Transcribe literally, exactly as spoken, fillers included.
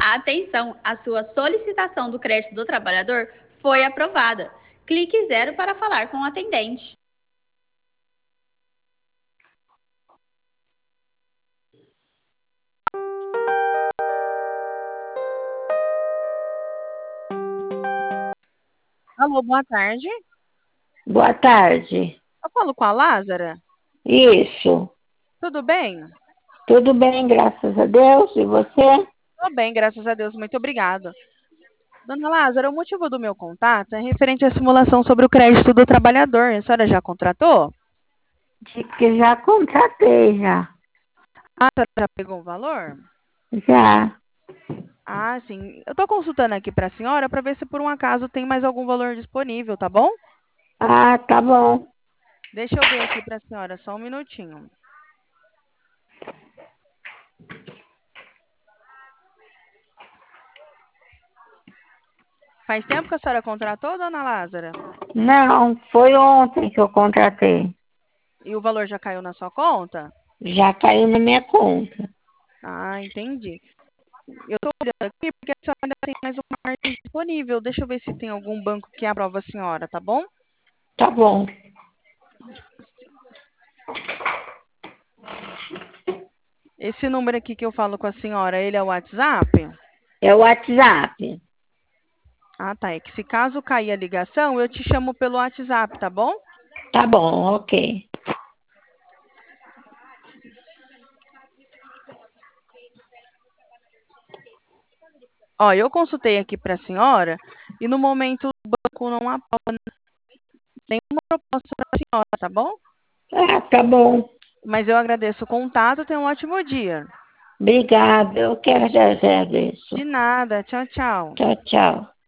Atenção, a sua solicitação do crédito do trabalhador foi aprovada. Clique zero para falar com o atendente. Alô, boa tarde. Boa tarde. Eu falo com a Lázara? Isso. Tudo bem? Tudo bem, graças a Deus. E você? Tudo bem, graças a Deus. Muito obrigada. Dona Lázara, o motivo do meu contato é referente à simulação sobre o crédito do trabalhador. A senhora já contratou? De que já contratei, já. Ah, a senhora já pegou o valor? Já. Ah, sim. Eu estou consultando aqui para a senhora para ver se por um acaso tem mais algum valor disponível, tá bom? Ah, tá bom. Deixa eu ver aqui para a senhora, só um minutinho. Faz tempo que a senhora contratou, dona Lázara? Não, foi ontem que eu contratei. E o valor já caiu na sua conta? Já caiu na minha conta. Ah, entendi. Eu estou olhando aqui porque a senhora ainda tem mais uma margem disponível. Deixa eu ver se tem algum banco que aprova a senhora, tá bom? Tá bom. Esse número aqui que eu falo com a senhora, ele é o WhatsApp? É o WhatsApp. Ah, tá. É que se caso cair a ligação, eu te chamo pelo WhatsApp, tá bom? Tá bom, ok. Ó, eu consultei aqui para a senhora e no momento o banco não aprova nenhuma proposta para a senhora, tá bom? Ah, tá bom. Mas eu agradeço o contato, tenha um ótimo dia. Obrigada, eu quero agradeço. De nada. Tchau, tchau. Tchau, tchau.